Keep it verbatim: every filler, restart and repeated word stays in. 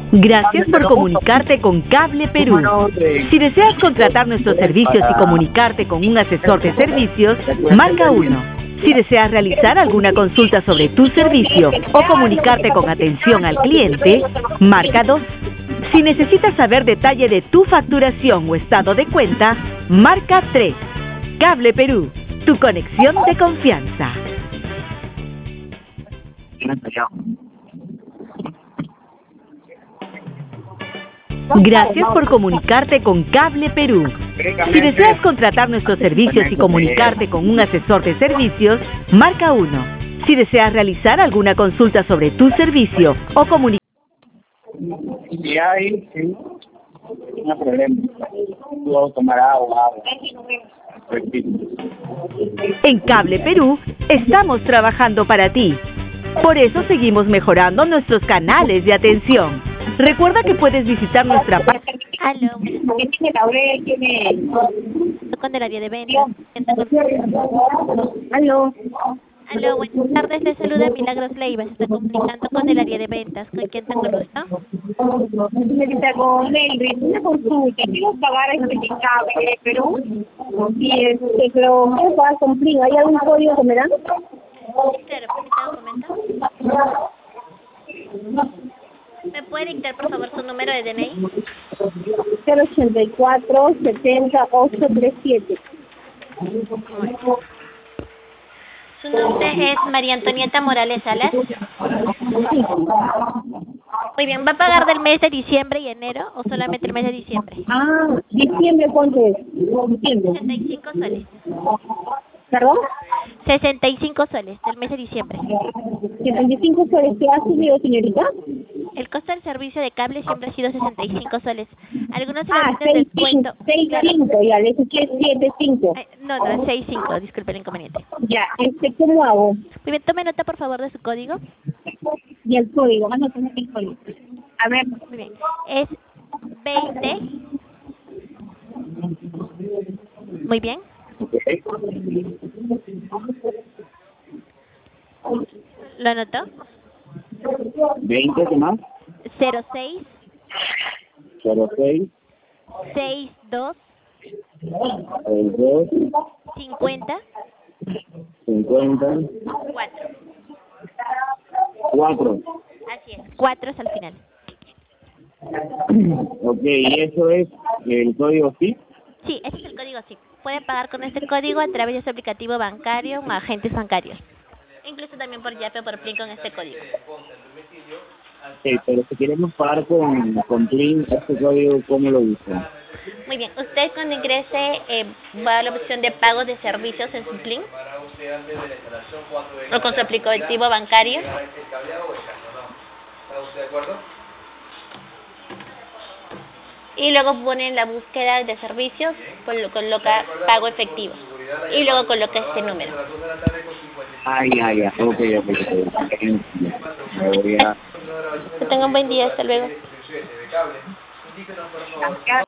Gracias por comunicarte con Cable Perú. Si deseas contratar nuestros servicios y comunicarte con un asesor de servicios, marca uno. Si deseas realizar alguna consulta sobre tu servicio o comunicarte con atención al cliente, marca dos. Si necesitas saber detalle de tu facturación o estado de cuenta, marca tres. Cable Perú, tu conexión de confianza. Gracias por comunicarte con Cable Perú. Si deseas contratar nuestros servicios y comunicarte con un asesor de servicios, marca uno. Si deseas realizar alguna consulta sobre tu servicio o comunicarte... Si hay, sí, no hay problema. Puedo tomar agua, agua. En Cable Perú estamos trabajando para ti. Por eso seguimos mejorando nuestros canales de atención. Recuerda que puedes visitar nuestra página. Aló. ¿Qué tiene Laurel? ¿Tiene...? Con el área de ventas. Aló. Aló, buenas tardes. Le saluda Milagros Leiva. Se está comunicando con el área de ventas. ¿Con quién tengo el gusto? Señorita, con Melvin, una consulta. Quiero pagar este cable de Perú. Y este, pero quiero pagar con Plin. ¿Hay algún código que me dan? Claro, permítame un momento. ¿Me puede dictar, por favor, su número de D N I? cero ochenta y cuatro, setenta, ocho treinta y siete. Su nombre es María Antonieta Morales Salas. Muy bien, ¿va a pagar del mes de diciembre y enero o solamente el mes de diciembre? Ah, diciembre, ¿cuánto es? Diciembre. sesenta y cinco soles. ¿Perdón? sesenta y cinco soles del mes de diciembre. setenta y cinco soles. ¿Qué ha subido, señorita? El costo del servicio de cable siempre ha sido sesenta y cinco soles. Algunos Ah, servicios de descuento. seis cinco, ya, le escuché siete cinco. Eh, no, no, seis cinco, disculpe el inconveniente. Ya, este, ¿cómo hago? Muy bien, tome nota, por favor, de su código. Y el código, más no tengo el código. A ver. Muy bien, es veinte. Muy bien. ¿Lo anotó? veinte, ¿qué más? cero seis. cero seis. sesenta y dos. el dos. cincuenta. cincuenta. cuatro. cuatro. Así es, cuatro es al final. Ok, ¿y eso es el código S I P? Sí, ese es el código S I P. Puede pagar con este código a través de su aplicativo bancario o agentes bancarios. Incluso también por Yape o por Plin con este código. Sí, pero si queremos pagar con, con Plin, este código, ¿cómo lo usan? Muy bien, usted cuando ingrese eh, va a la opción de pago de servicios en su Plin o con su aplicativo bancario. Y luego pone en la búsqueda de servicios, colo coloca pago efectivo. Y luego coloca este número. Ah, ya, ya, ok, ok, ok. Me voy a... Que tenga un buen día, hasta luego.